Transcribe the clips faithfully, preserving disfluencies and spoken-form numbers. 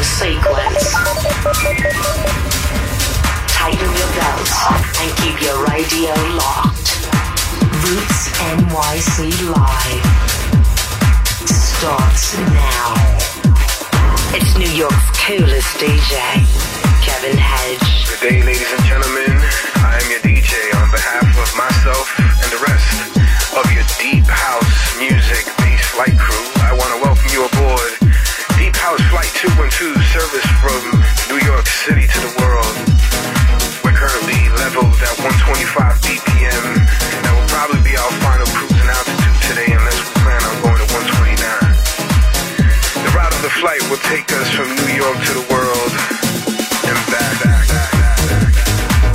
sequence. Tighten your belts and keep your radio locked. Roots N Y C Live starts now. It's New York's coolest D J, Kevin Hedge. Good day, ladies and gentlemen. I am your D J on behalf of myself and the rest of your Deep House Music Bass Flight crew. I want to welcome you aboard Deep House Flight two one two service from New York City to the world. We're currently leveled at one twenty-five B P M, and that will probably be our final cruising altitude today unless we plan on going to one twenty-nine. The route of the flight will take us from New York to the world and back, back, back, back, back, back.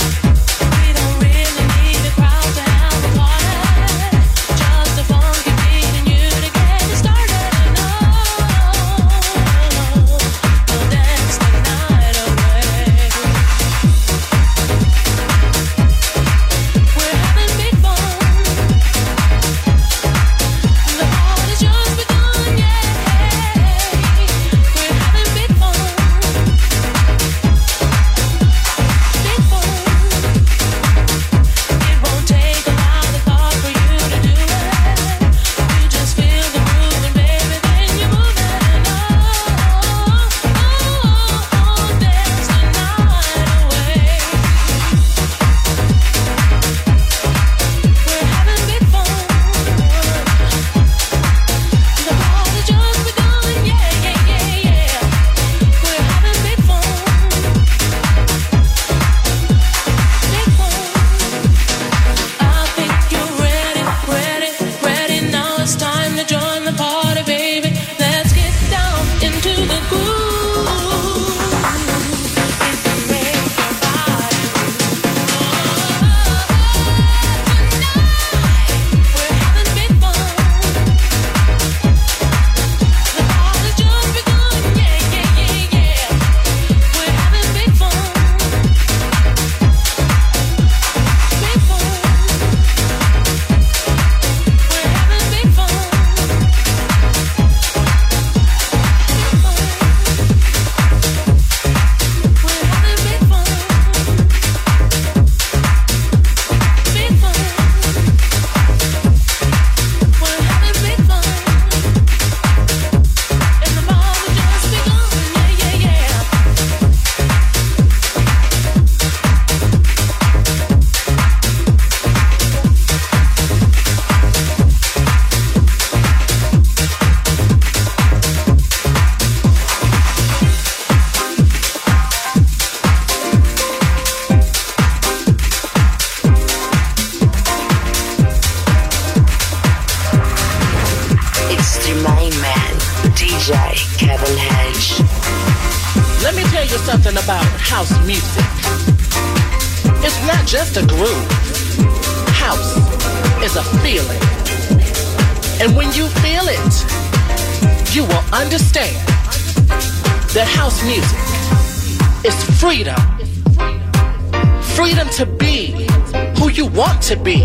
To be.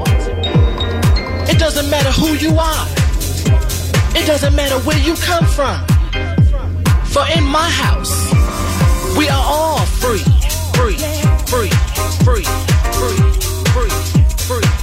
It doesn't matter who you are. It doesn't matter where you come from. For in my house, we are all free, free, free, free, free, free, free, free.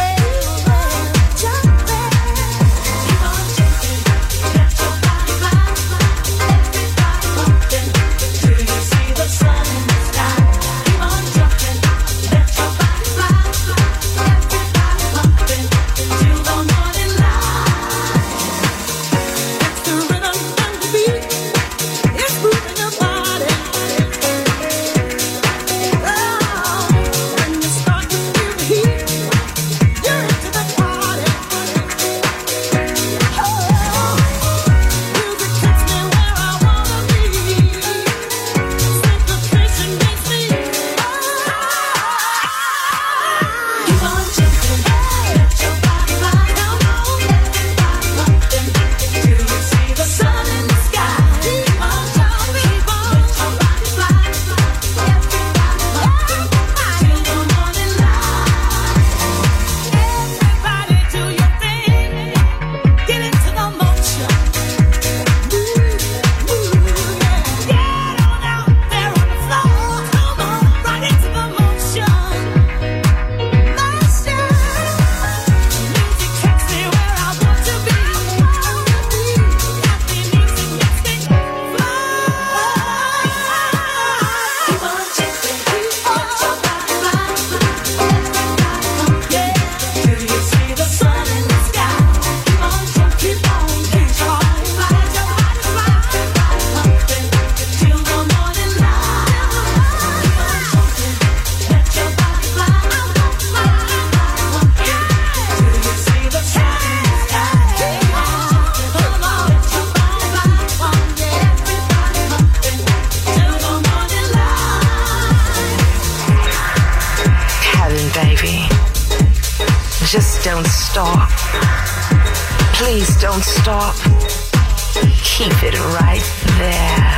Bye. Just don't stop. Please don't stop. Keep it right there.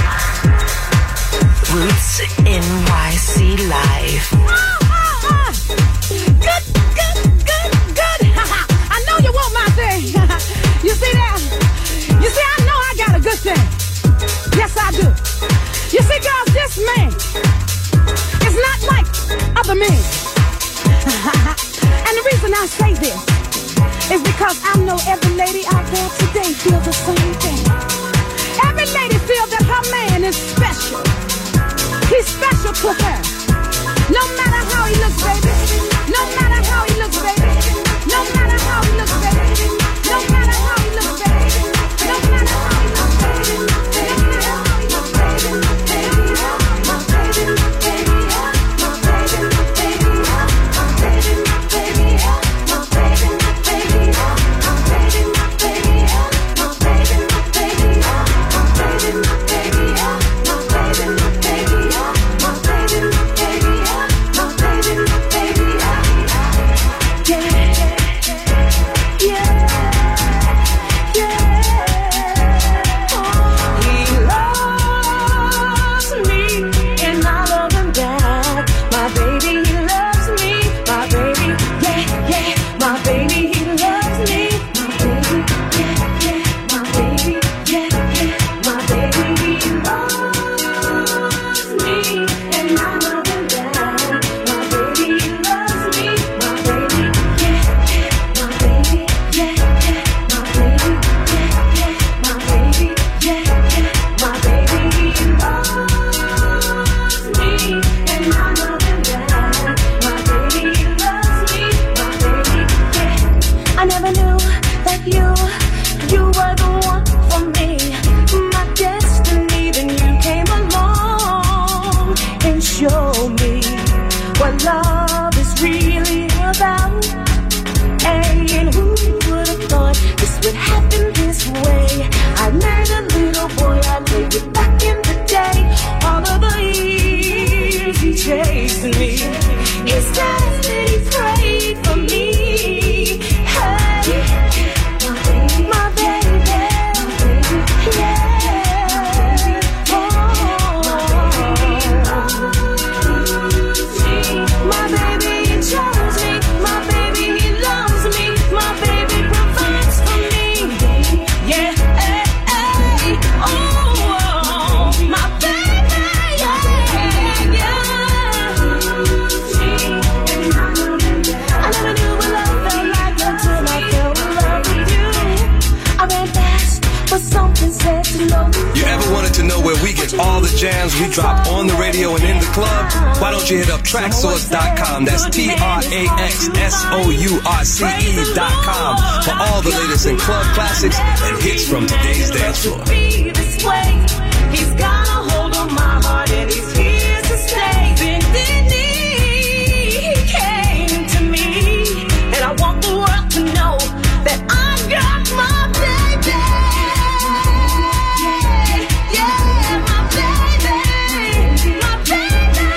Roots N Y C Live. Oh, oh, oh. Good, good, good, good. I know you want my thing. You see that? You see, I know I got a good thing. Yes, I do. You see, girls, this man is not like other men. And the reason I say this is because I know every lady out there today feels the same thing. Every lady feels that her man is special. He's special to her. No matter how he looks, baby. No matter how he looks, baby. No matter how he looks, baby. No matter how he looks, baby. No matter how he looks, baby. No matter how he looks, baby. My baby, baby, my baby, baby, my baby, baby, my baby, baby, my baby, baby, my baby, baby, my baby, baby, my baby, baby, my baby, baby, my baby, baby, yeah, yeah, yeah. He loves me and I love him back. My baby, he loves me. My baby, yeah, yeah. My baby, he loves me. My baby, yeah, yeah. My baby, yeah, yeah. My baby, he loves me and I love him back. My baby, he loves me. My baby, yeah, yeah. My baby, yeah, yeah. My baby, yeah, yeah. My baby, yeah, yeah. My baby, he loves me and I love him back. My baby, he loves me. My baby, yeah. I never knew that you, you were the one for me. My destiny, then you came along and showed me what love is really about. And who would have thought this would happen this way? I met a little boy, I lived it back in the day. All of the years he chased me, his destiny prayed for me. Hey, my baby, yeah. Oh, my baby, he chose me. My baby, he loves me. My baby provides for me. Yeah, hey, hey. Oh, my baby, yeah, yeah. I never knew what love felt like until I fell in love with you. I ran fast, but something said to know you. You ever wanted to know where we get all the jams we drop on the radio and in the club? Why don't you hit up traxsource dot com? That's T R A X S O U R C E dot com for all the latest in club classics and hits from today's dance floor. Be this way. He's got a hold on my heart and he's here to stay. Then, then he came to me, and I want the world to know that I got my baby. Yeah, my baby, my baby.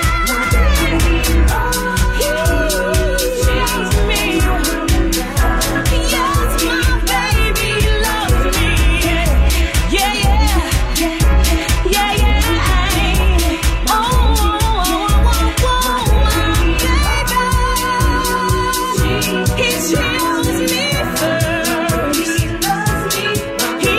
He loves me. Yes, my baby loves me. Yeah, yeah, yeah, yeah. Oh, oh, oh, oh, my baby. He chose me first. He loves me. He.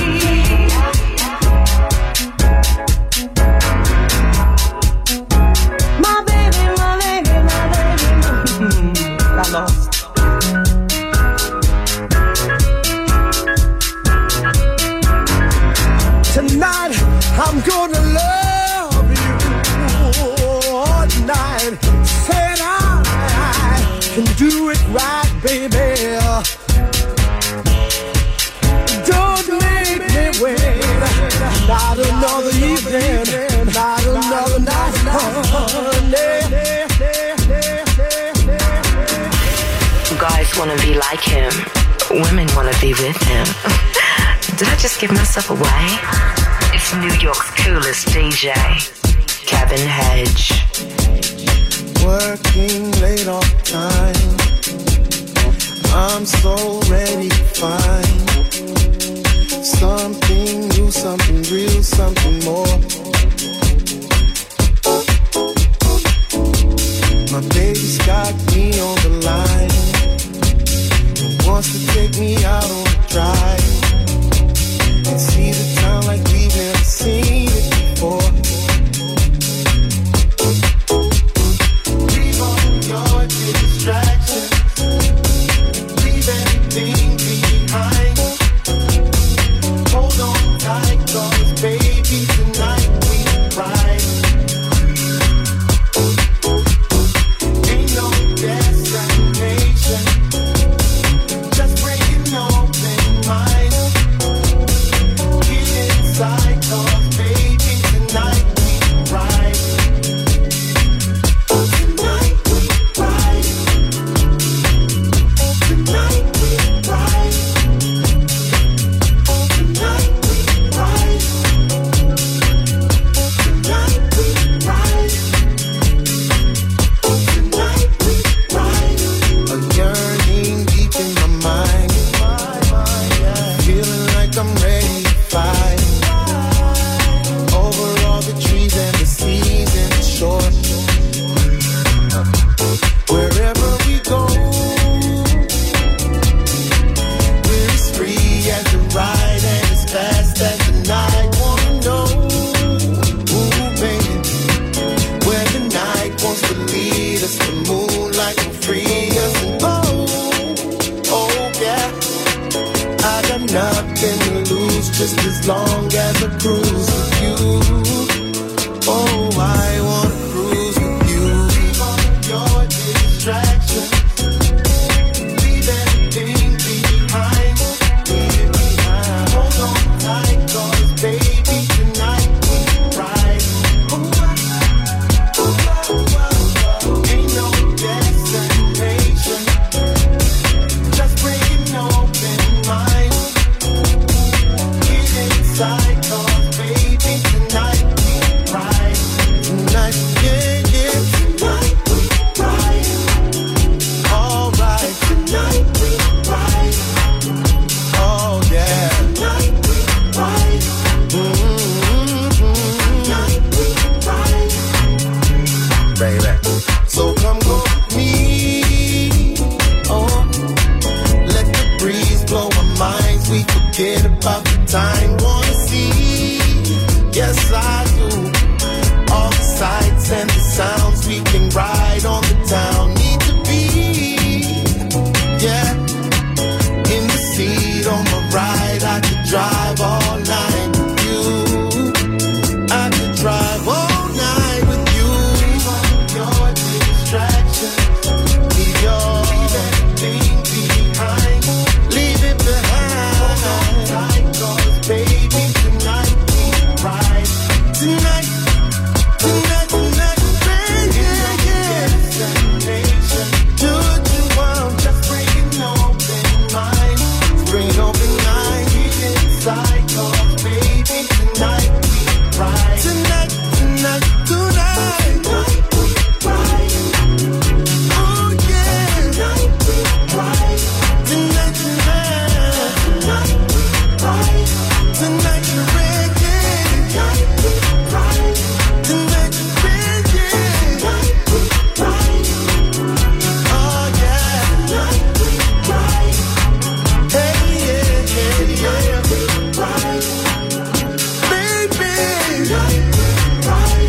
My baby, my baby, my baby. I lost. Tonight, I'm gonna love you all night. Said I can do it right, baby. Don't make me wait. Not another evening, not another night, honey. Guys want to be like him. Women want to be with him. Did I just give myself away? It's New York's coolest D J, Kevin Hedge. Working late all the time, I'm so ready to find something new, something real, something more. My baby's got me on the line, wants to take me out on a drive and see the town like we've never seen it before. Leave all your distractions, leave everything behind. Hold on tight, 'cause baby, tonight we ride. Ain't no destination, just breaking open mind. Get inside, 'cause baby, tonight we ride. Tonight we ride. Tonight we ride. Tonight we ride. Tonight we ride. Tonight we ride. A yearning deep in my mind, feeling like I'm ready to fly over all the trees and the seas and the shore. Wherever we go, we're as free as the ride and as fast as the night. Wanna know, ooh baby, where the night wants to lead us. The moonlight will free us. And oh, oh yeah, I got nothing to lose, just as long as I cruise with you. Oh, I wanna cruise with you. Leave all your distractions, leave everything behind. Leave it behind. Hold on tight, 'cause baby, tonight we ride. Oh, oh, oh, oh. Ain't no destination, just breaking open mind. Get inside, 'cause baby, tonight we ride. Tonight, yeah, yeah. Tonight we ride. All right. Tonight we ride. Oh yeah. Tonight we ride. Mm-hmm. Tonight we ride. Baby. So come go with me. Oh, let the breeze blow our minds. We forget about the time. Wanna see? Yes, I do. All the sights and the sounds. We can ride on the town. Need to be, yeah, in the seat on my ride. I could drive all night with you. I could drive all night with you. Leave all your distractions, leave your leave everything behind. Leave it behind. Hold on tight, 'cause baby, tonight we ride. Tonight, tonight, tonight, baby, yeah, yeah. Destination, do what you want, just breaking open mind. Bring it open mind. Get inside, 'cause baby, tonight we ride. Tonight, tonight, tonight, tonight we ride. Oh yeah, tonight we ride. Tonight, tonight, tonight we ride. Tonight you're ready. Tonight we ride. Tonight you're ready. Tonight we ride. Oh yeah, tonight we ride. Hey yeah, yeah, yeah. Tonight we ride. Baby, tonight we ride.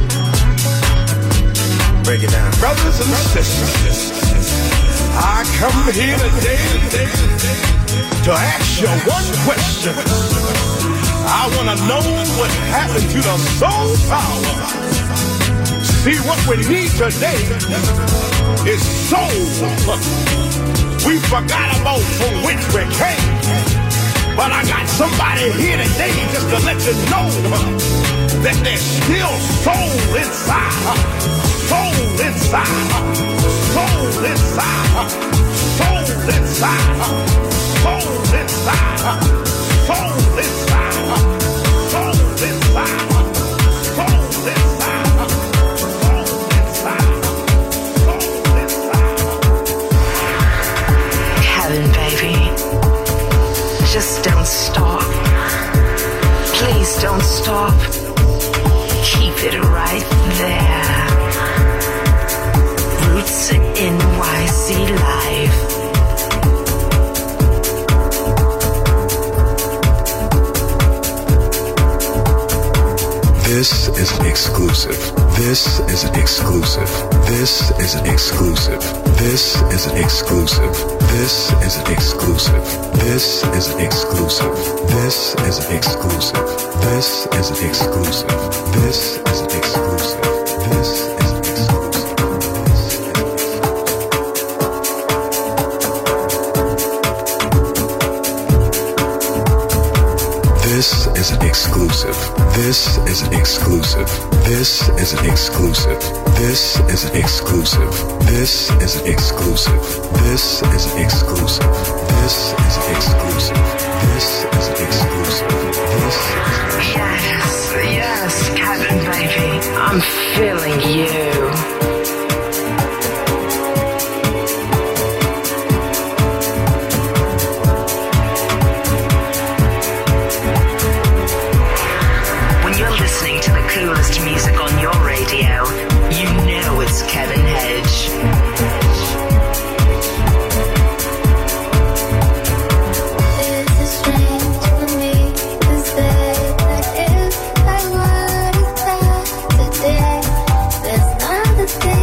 Break it down. Brothers and sisters, I come here today to ask you one question. I want to know what happened to the soul power. See, what we need today is soul. We forgot about from which we came. But I got somebody here today just to let you know that there's still soul inside. Soul inside. Soul inside. Soul inside. Soul inside. Soul inside. Soul inside. Soul inside. Soul inside. Soul inside. Kevin is an exclusive. This is an exclusive. This is an exclusive. This is an exclusive. This is an exclusive. This is an exclusive. This is an exclusive. This is an exclusive. This is an exclusive. This is an This is an exclusive. This is an exclusive. This is an exclusive. This is an exclusive. This is an exclusive. This is an exclusive. This is an exclusive. This is an exclusive. This is Yes, yes, Kevin, baby. I'm feeling you. Listening to the coolest music on your radio, you know it's Kevin Hedge. It's a strange for me to say that if I were to die today, there's not a thing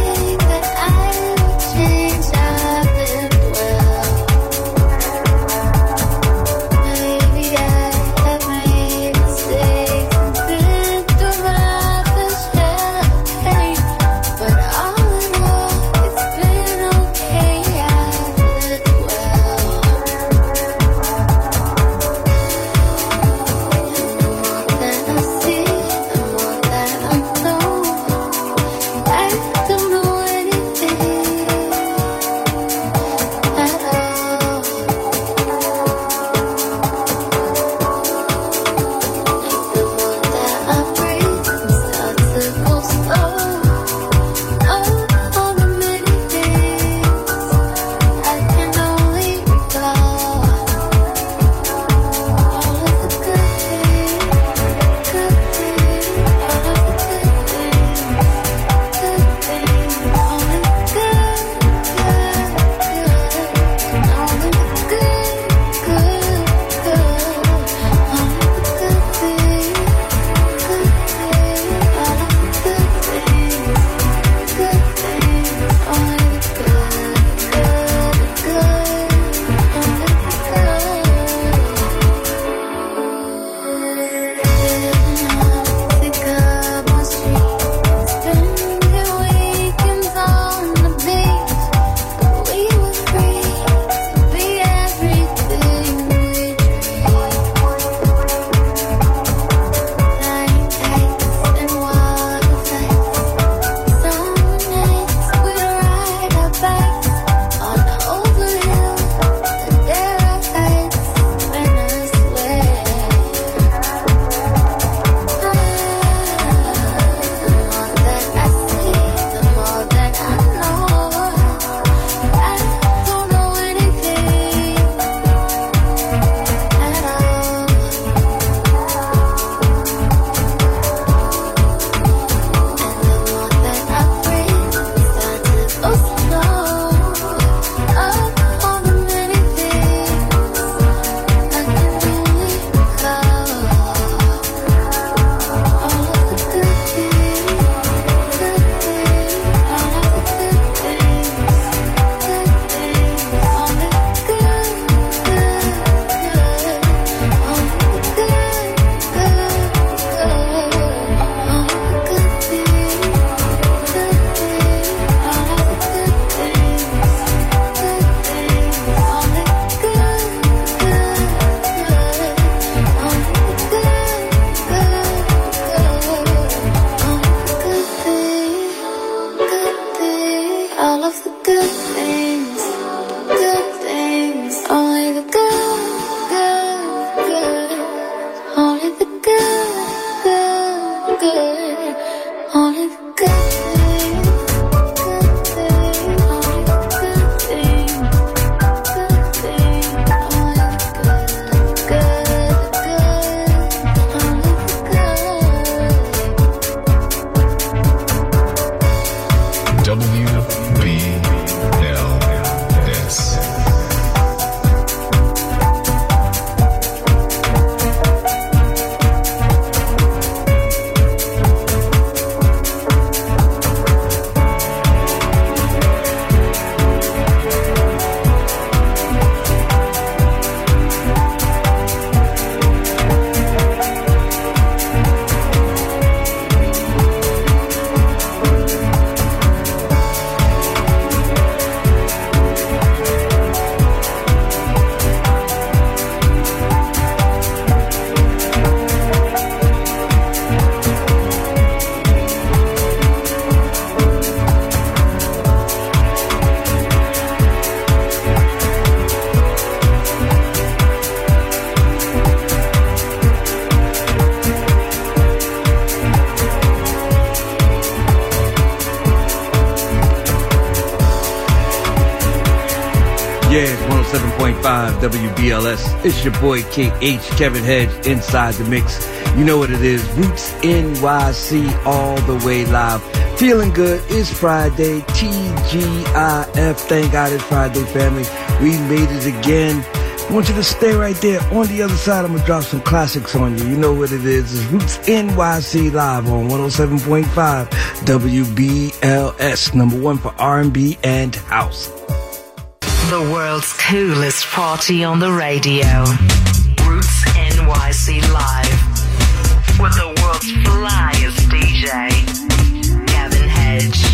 Yeah, it's one oh seven point five W B L S. It's your boy K H, Kevin Hedge, inside the mix. You know what it is. Roots N Y C all the way live. Feeling good. It's Friday. T G I F. Thank God it's Friday, family. We made it again. I want you to stay right there. On the other side, I'm going to drop some classics on you. You know what it is. It's Roots N Y C live on one oh seven point five W B L S. Number one for R and B and house. The world's coolest party on the radio. Roots N Y C live. With the world's flyest D J, Kevin Hedge.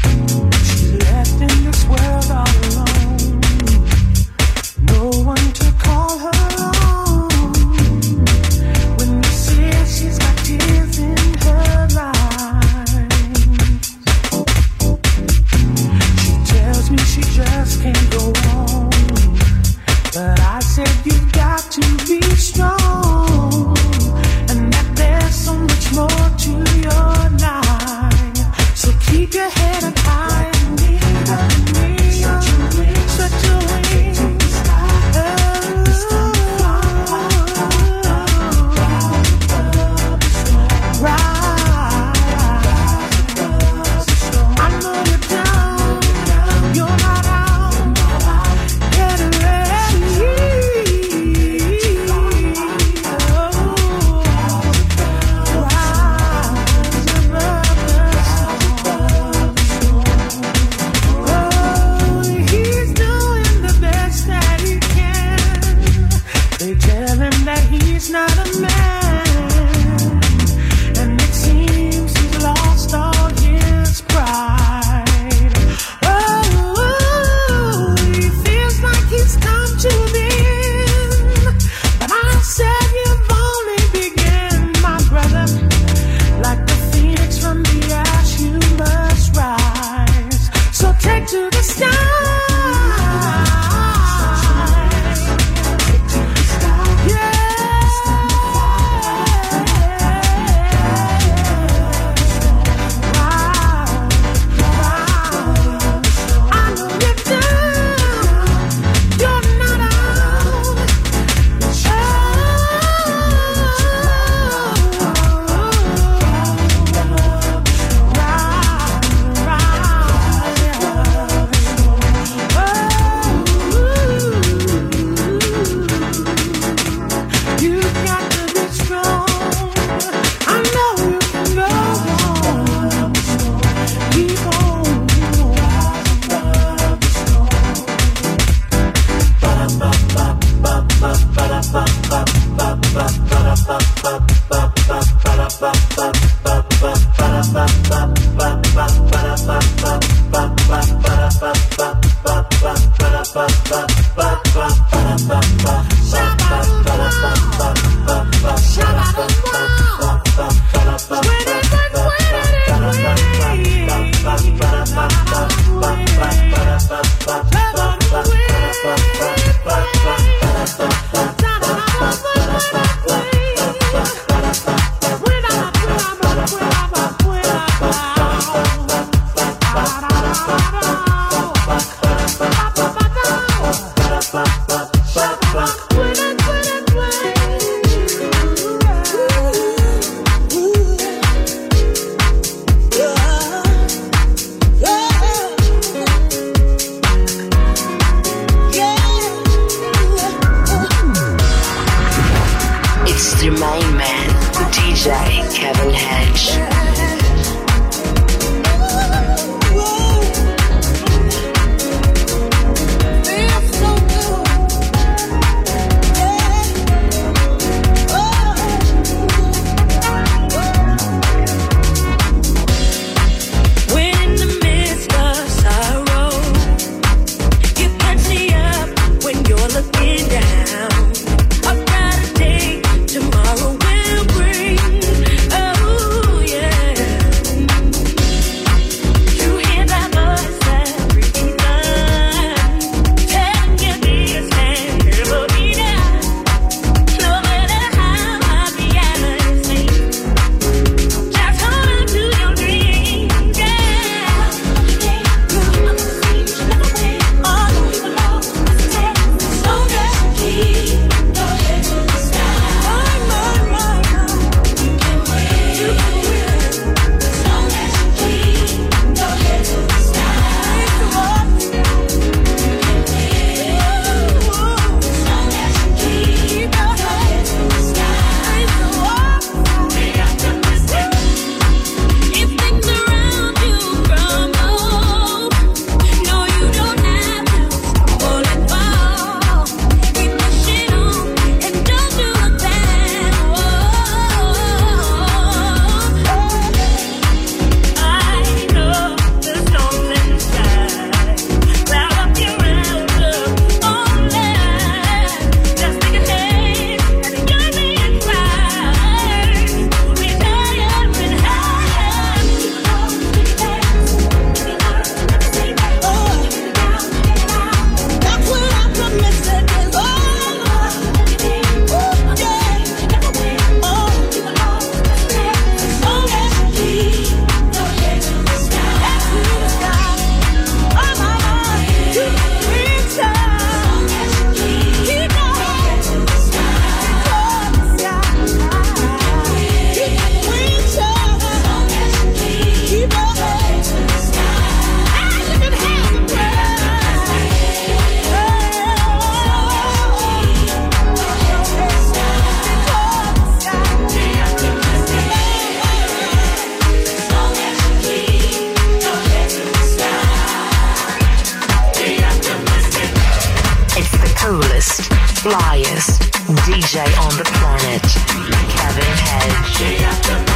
Left in this world all alone. No one to flyest D J on the planet, Kevin Hedge.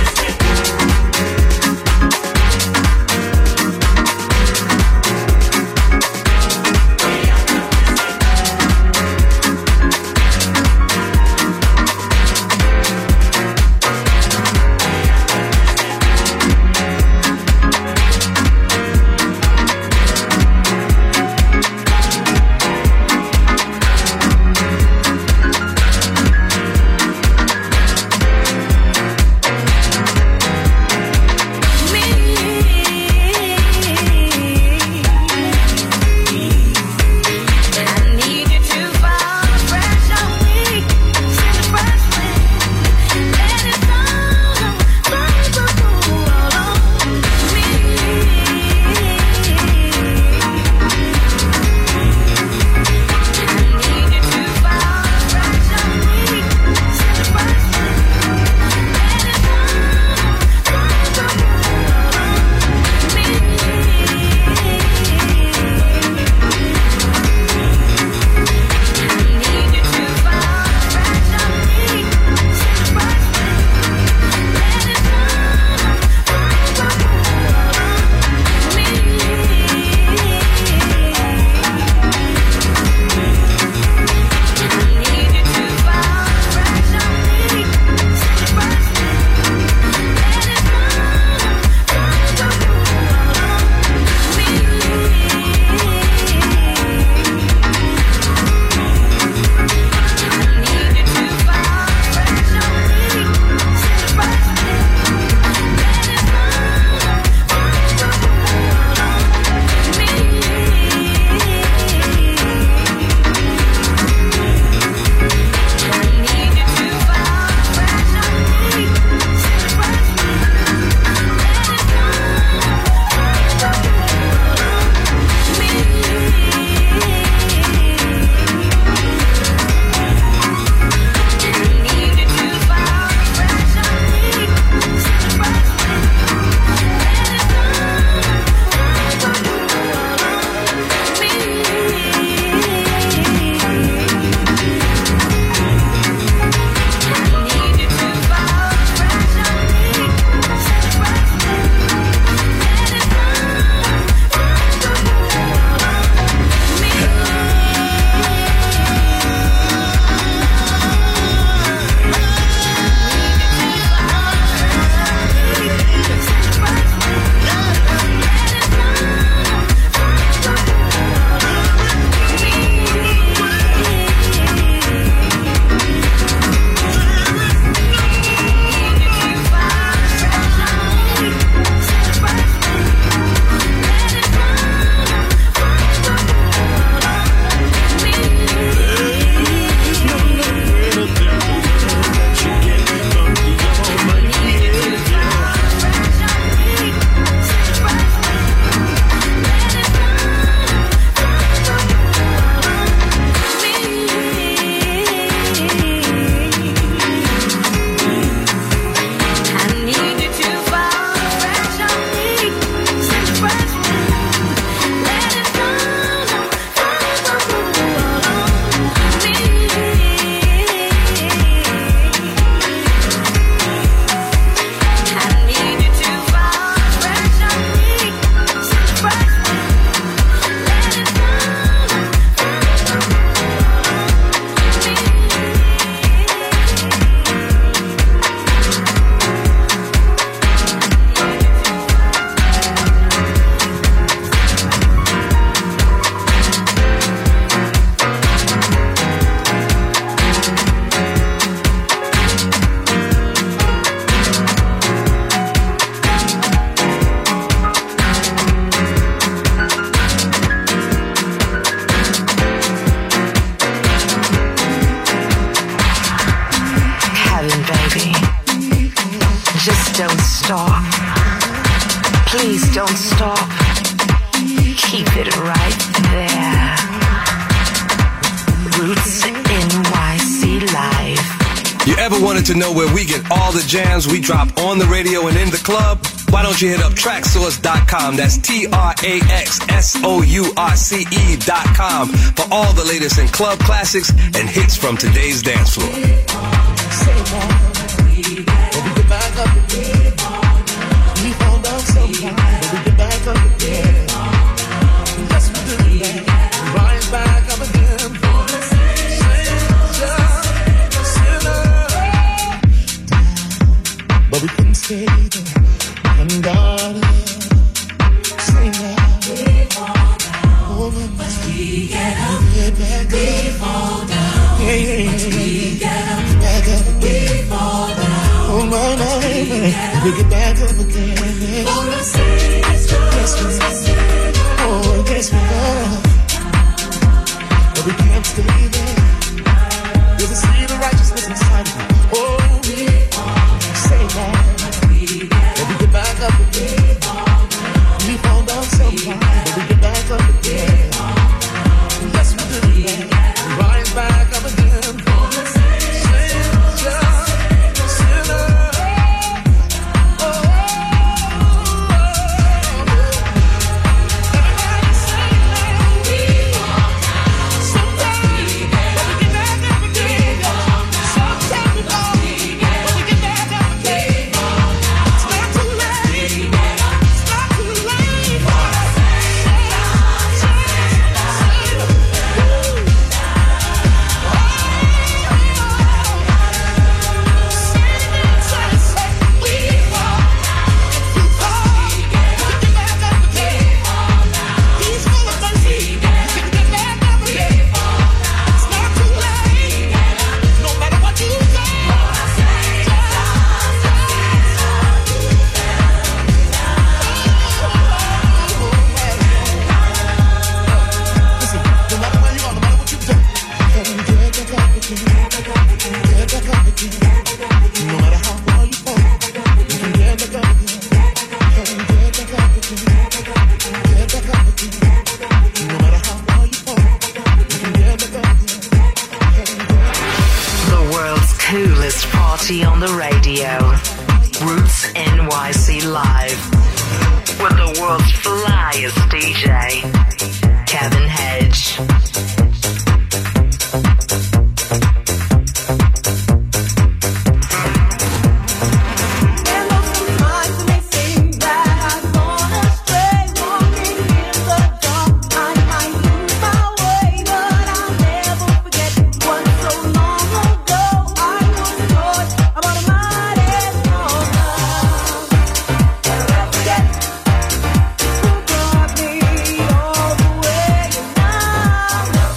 don't stop. Please don't stop. Keep it right there. Roots N Y C Live. You ever wanted to know where we get all the jams we drop on the radio and in the club? why don't you hit up track source dot com? That's T R A X S O U R C E dot com for all the latest in club classics and hits from today's dance floor. But we couldn't stay there. And God, say now, we fall down. Once we get up, we back up. We fall down. Yeah, yeah, yeah. Once we get up, back up. We fall down. Oh my, my, my. We get back up again. For the sake of yes, we are. Oh, yes, we are. But we can't stay there. There's a seed of righteousness inside of you. Oh, we say now. But we get back up again. We fall down sometimes, but we get back up again. Yes, we do that. We rise back up again. Sinner, sinner. Oh, everybody say that we fall down sometimes, but we get back up again. Sometimes we fall, but we get back up again. It's not too late. It's not too late. He's full of mercy. You can get back up again. It's not too late. No matter what you say. Listen, no matter where you are, no matter what you've done, you can get back up again. Get back up again. No matter how far you fall, you can get back up again. You can get back up again. Get back up again. No matter how far you fall, you can get back up again. The world's coolest party on the radio. Roots N Y C Live. With the world's flyest D J, Kevin Hedge. All the way now.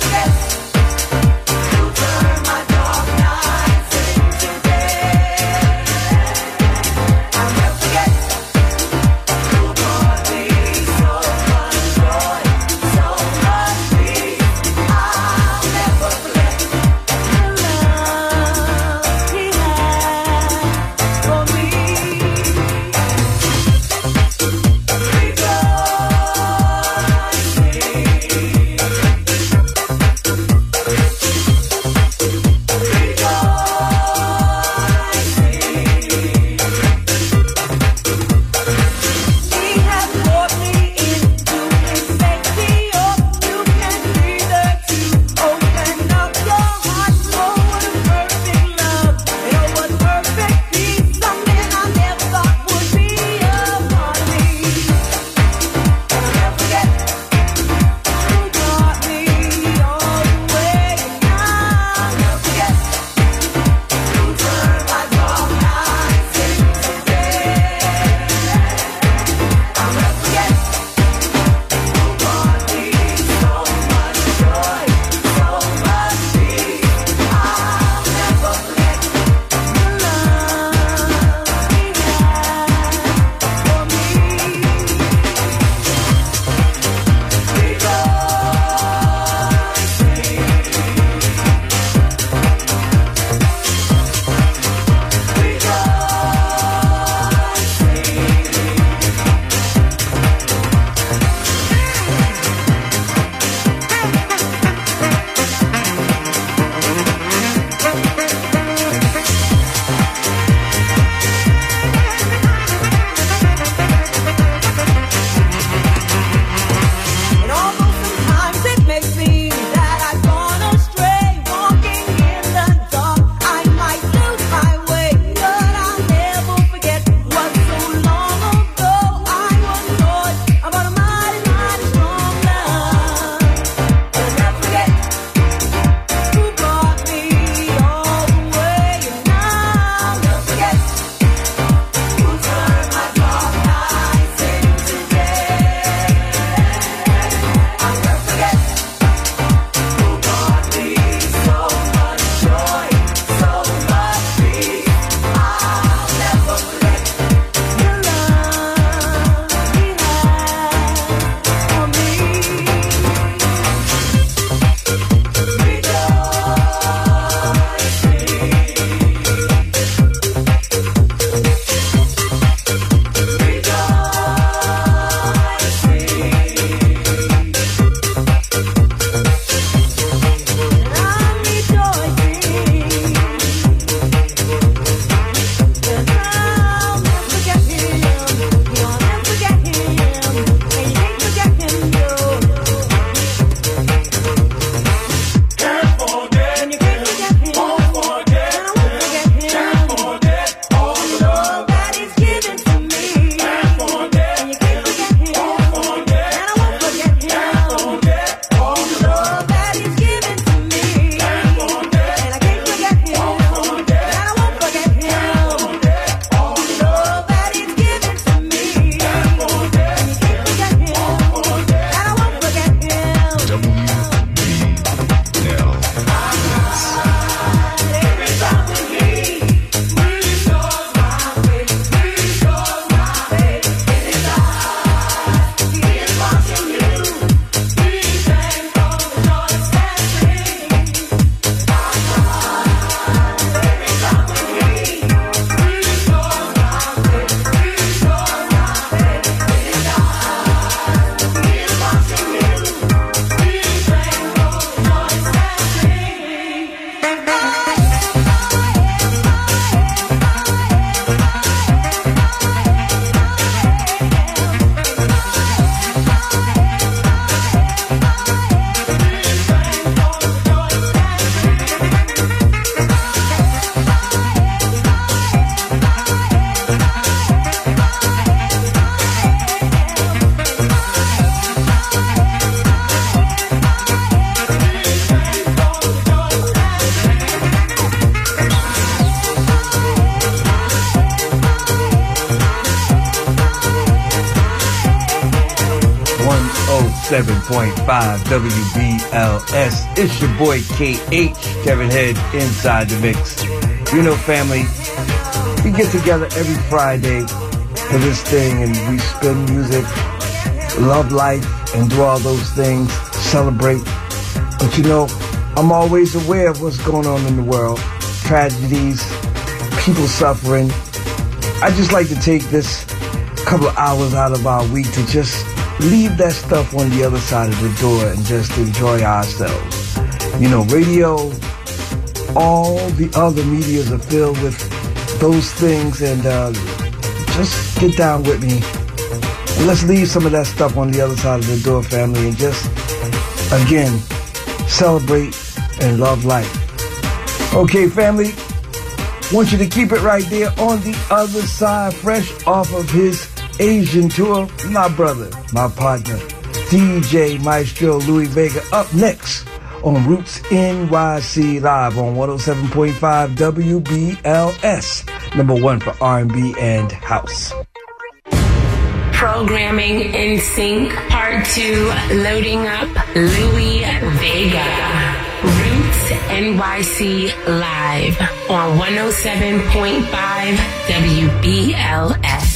seven point five W B L S. It's your boy K H, Kevin Head, inside the mix. You know, family, we get together every Friday for this thing and we spin music, love life, and do all those things, celebrate. But you know, I'm always aware of what's going on in the world, tragedies, people suffering. I just like to take this couple of hours out of our week to just leave that stuff on the other side of the door and just enjoy ourselves. You know, radio, all the other medias are filled with those things, and uh, just get down with me. And let's leave some of that stuff on the other side of the door, family, and just, again, celebrate and love life. Okay, family, want you to keep it right there on the other side, fresh off of his Asian tour. My brother, my partner, D J Maestro Louis Vega, up next on Roots N Y C Live on one oh seven point five W B L S, number one for R and B and house. Programming in sync, part two, loading up Louis Vega. Roots N Y C Live on one oh seven point five W B L S.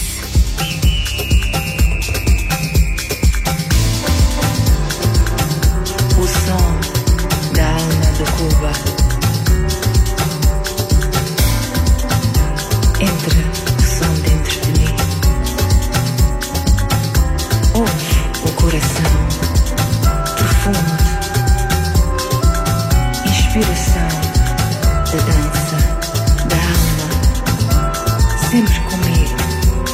O som da alma do Cuba entra o som dentro de mim. Ouve o coração profundo, inspiração da dança da alma, sempre comigo.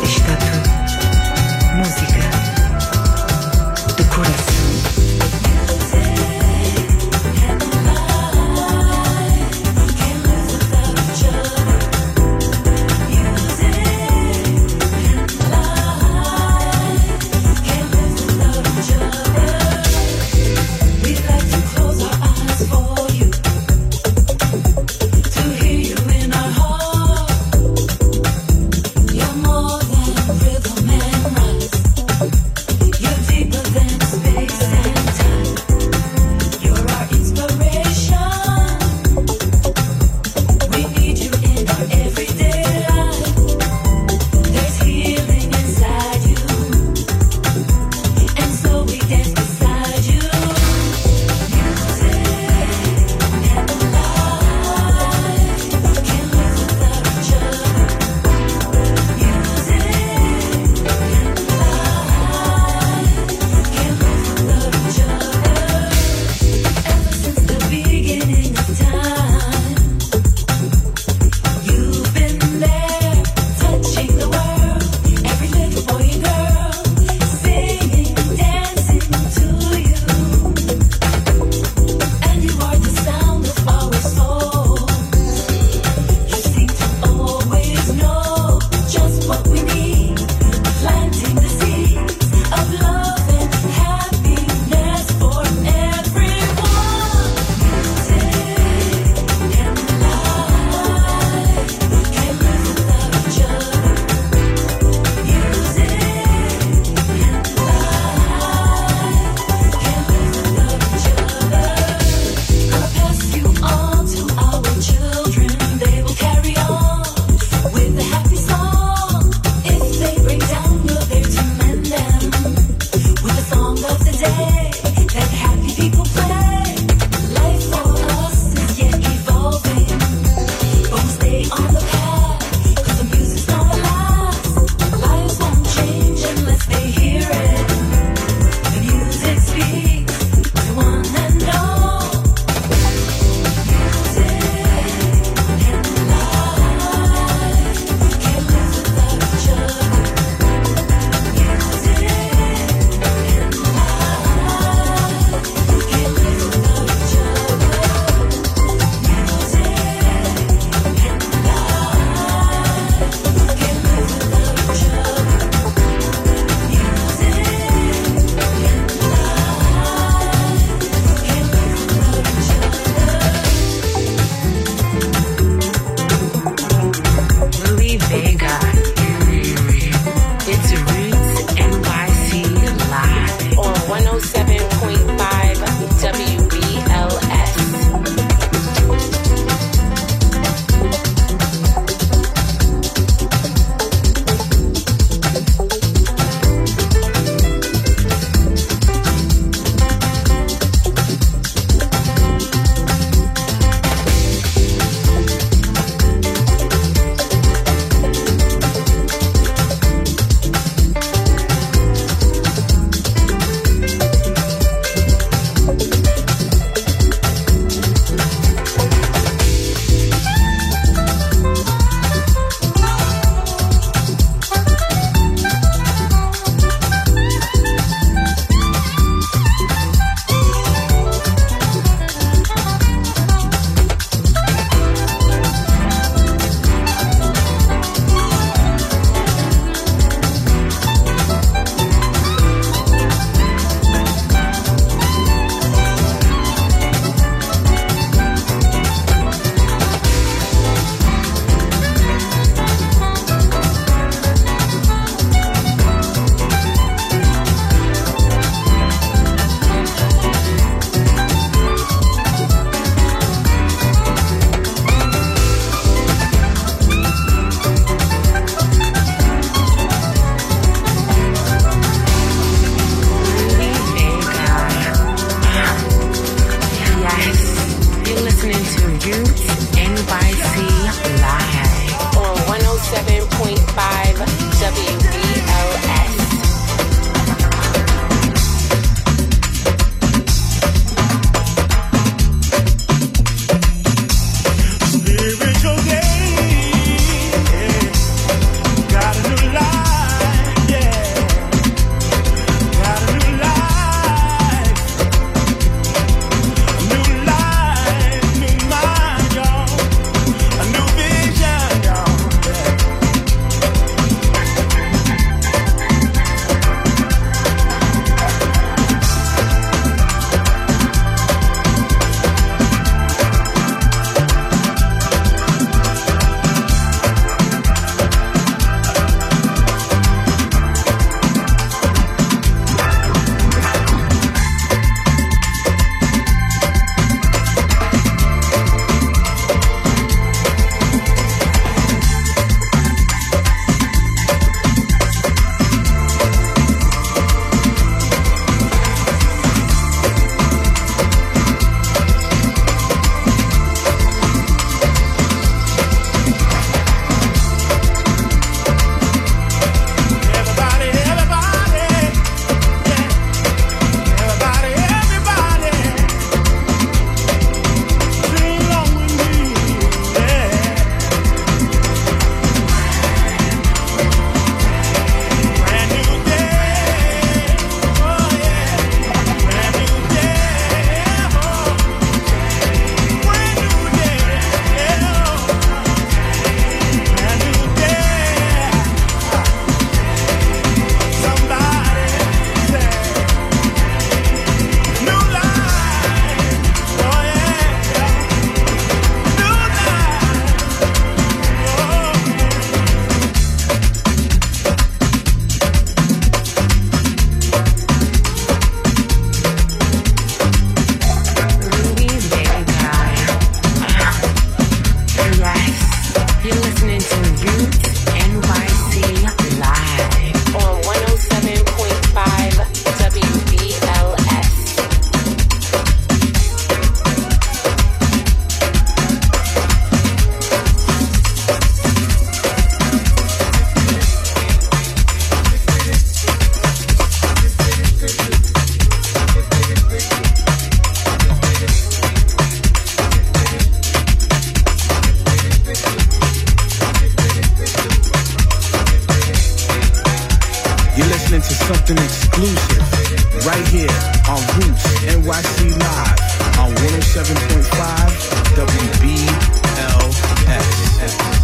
something exclusive right here on Roots N Y C Live on one oh seven point five W B L S.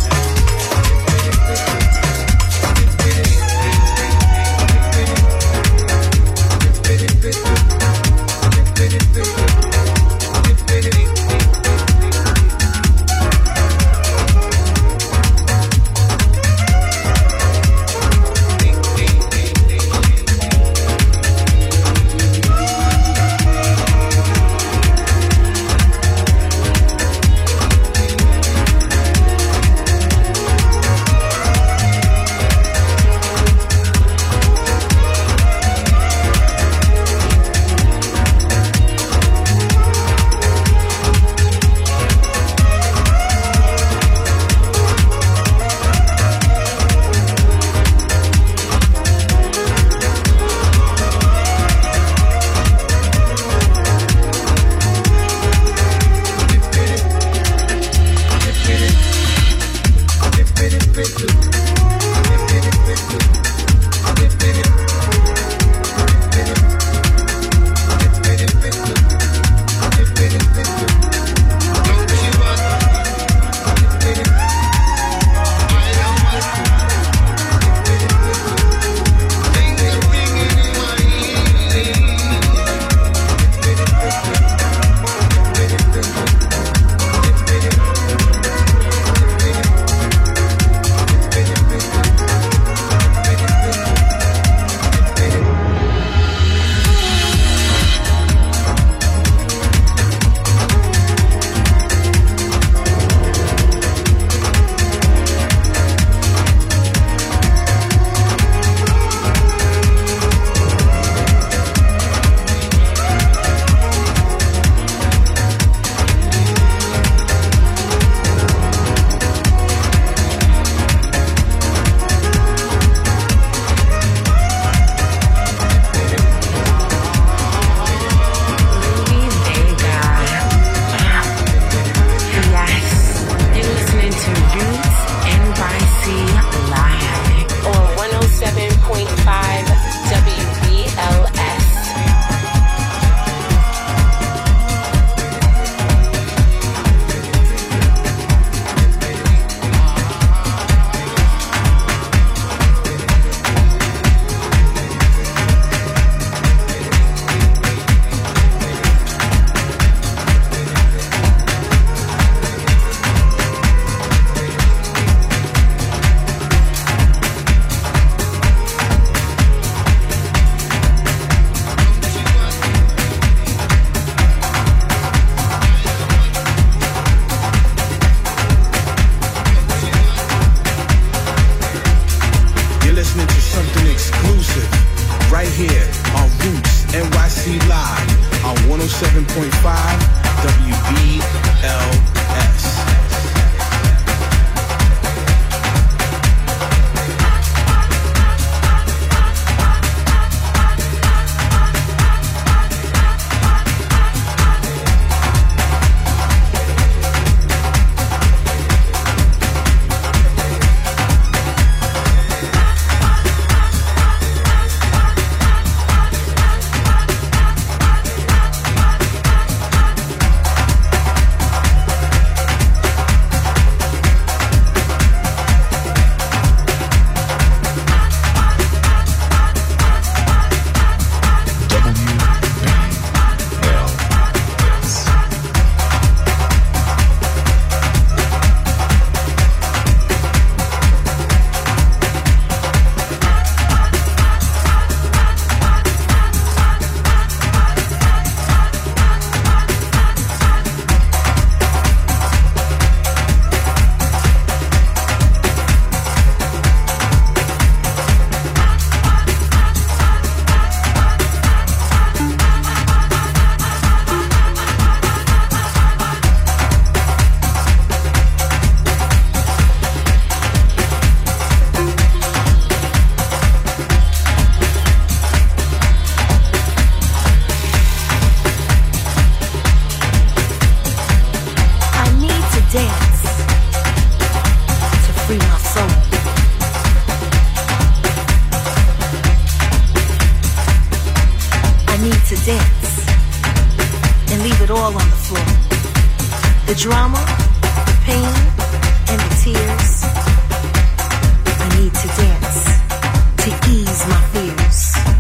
dance and leave it all on the floor. The drama, the pain, and the tears. I need to dance to ease my fears.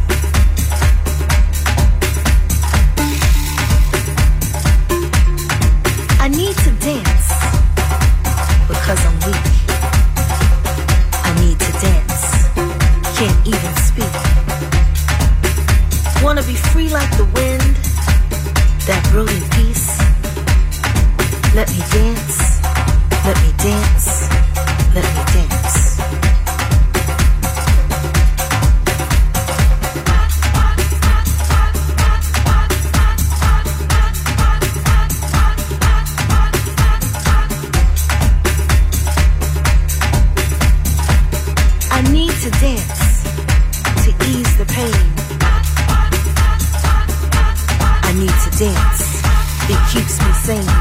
I need to dance because I'm weak. I need to dance, can't even speak. Wanna be free like the wind, that brilliant peace. Let me dance, let me dance, let me dance. I need to dance to ease the pain. I need to dance, it keeps me sane.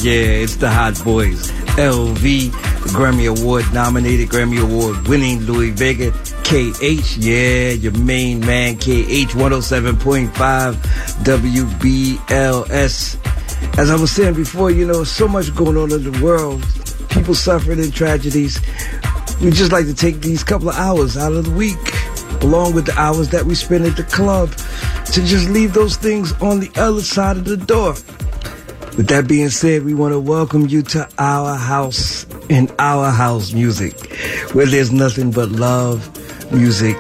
yeah, it's the Hot Boys. L V, the Grammy Award nominated, Grammy Award winning Louie Vega. K H, yeah, your main man, K H one oh seven point five W B L S. As I was saying before, you know, so much going on in the world. People suffering in tragedies. We just like to take these couple of hours out of the week, along with the hours that we spend at the club, to just leave those things on the other side of the door. With that being said, we want to welcome you to our house and our house music, where there's nothing but love, music,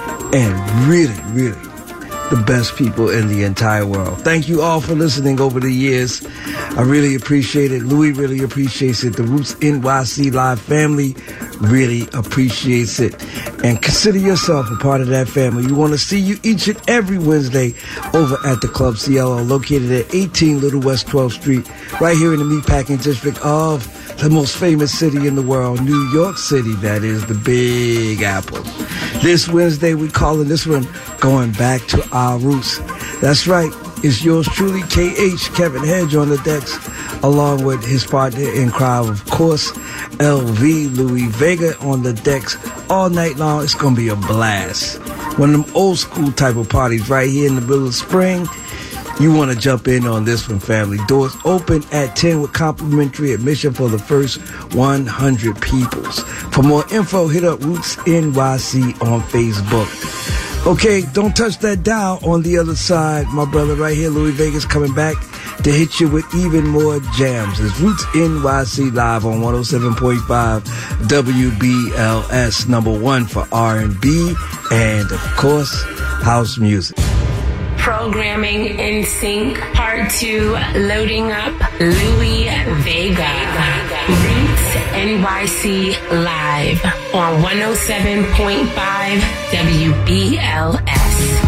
and really, really the best people in the entire world. Thank you all for listening over the years. I really appreciate it. Louis really appreciates it. The Roots N Y C Live family really appreciates it. And consider yourself a part of that family. We want to see you each and every Wednesday over at the Club C L O, located at eighteen Little West twelfth Street, right here in the Meatpacking District of the most famous city in the world, New York City, that is, the Big Apple. This Wednesday, we're calling this one Going Back to Our Roots. That's right. It's yours truly, K H, Kevin Hedge on the decks, along with his partner in crime, of course, L V, Louie Vega on the decks all night long. It's going to be a blast. One of them old school type of parties right here in the middle of spring. You want to jump in on this one, family. Doors open at ten with complimentary admission for the first one hundred peoples. For more info, hit up Roots N Y C on Facebook. Okay, don't touch that dial. On the other side, my brother right here, Louie Vega's coming back to hit you with even more jams. It's Roots N Y C Live on one oh seven point five W B L S, number one for R and B and, of course, house music. Programming in sync, part two, loading up Louie Vega. Roots N Y C Live on one oh seven point five W B L S.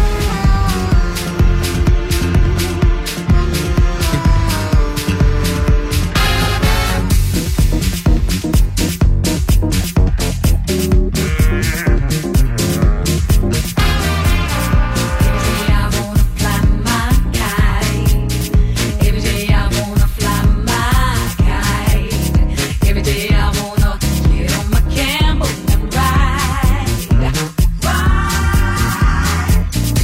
Get on my camel and ride, ride.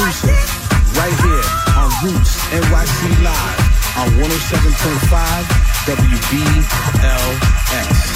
exclusive right here on Roots N Y C Live on one oh seven point five W B L X.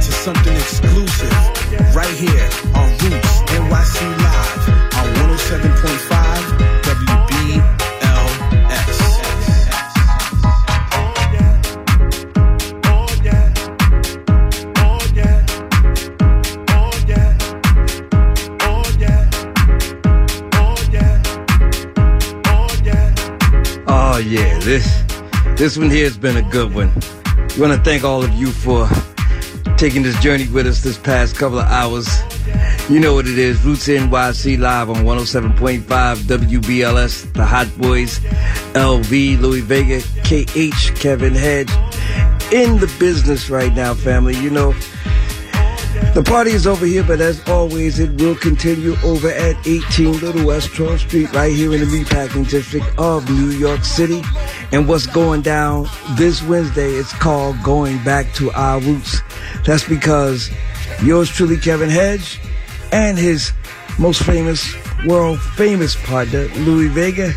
to something exclusive right here on Roots N Y C Live on one oh seven point five W B L S. Oh yeah, this this one here has been a good one. We want to thank all of you for taking this journey with us this past couple of hours. You know what it is, Roots N Y C Live on one oh seven point five W B L S, the Hot Boys, L V, Louis Vega, K H, Kevin Hedge, in the business right now, family. You know, the party is over here, but as always, it will continue over at eighteen Little West twelfth Street, right here in the Meatpacking District of New York City. And what's going down this Wednesday, it's called Going Back to Our Roots. That's because yours truly, Kevin Hedge, and his most famous, world famous partner, Louis Vega,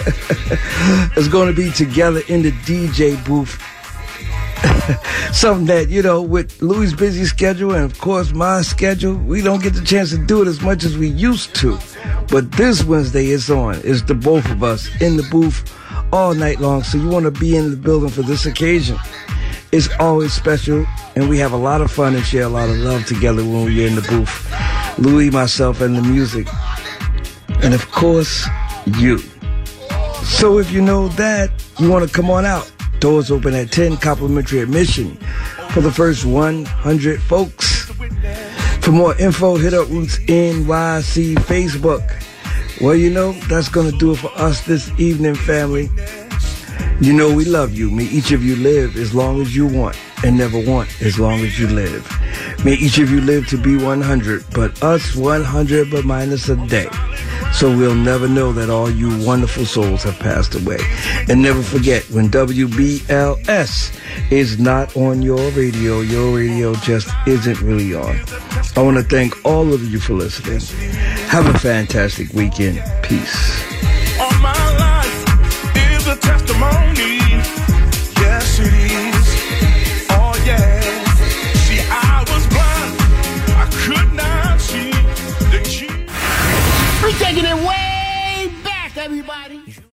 is going to be together in the D J booth. Something that, you know, with Louis' busy schedule and, of course, my schedule, we don't get the chance to do it as much as we used to. But this Wednesday is on. It's the both of us in the booth all night long. So you want to be in the building for this occasion. It's always special, and we have a lot of fun and share a lot of love together when we're in the booth. Louis, myself, and the music. And, of course, you. So if you know that, you want to come on out. Doors open at ten, complimentary admission for the first one hundred folks. For more info, hit up Roots N Y C Facebook. Well, you know, that's going to do it for us this evening, family. You know we love you. May each of you live as long as you want and never want as long as you live. May each of you live to be one hundred, but us one hundred but minus a day. So we'll never know that all you wonderful souls have passed away. And never forget, when W B L S is not on your radio, your radio just isn't really on. I want to thank all of you for listening. Have a fantastic weekend. Peace. All my life is a testimony.